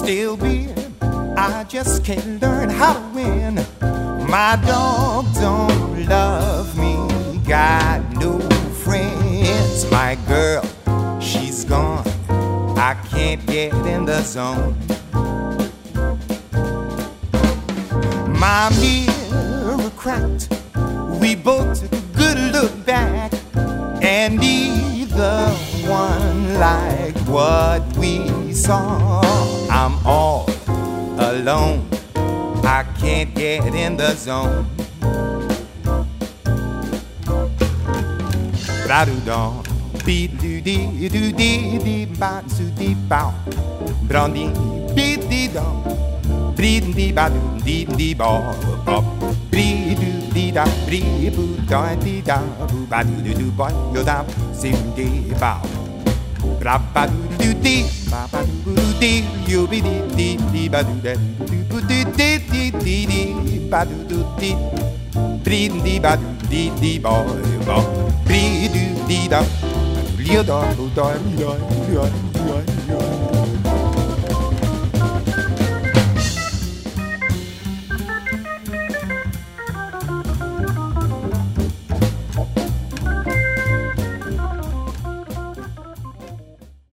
still be. I just can't learn how to win. My dog don't love me, got no friends. My girl, she's gone, I can't get in the zone. My mirror cracked, we both took a good look back, and neither one liked what we saw. I'm all alone, I can't get in the zone. Bra-do-dum, beat-do-dee-do-dee-dee-ba-do-dee-bow, bra-dee-beat-dee-dum, bree-dee-ba-do-dee-dee-ba-bop, bree-do-dee-da, bree-boo-da-dee-da, boo-ba-do-do-do-boy-yo-da, sim-dee-bow, bra-ba-do-do-dee, ba-ba-do-do-dee, yo-be-dee-dee-ba-do-da-do-do-dee-dee-dee-dee, ba-do-do-dee, bree-dee-ba-do-dee-boy-bop, bree-do-dee-da, yo-da-bo-da-dee-da-dee-da-dee-da.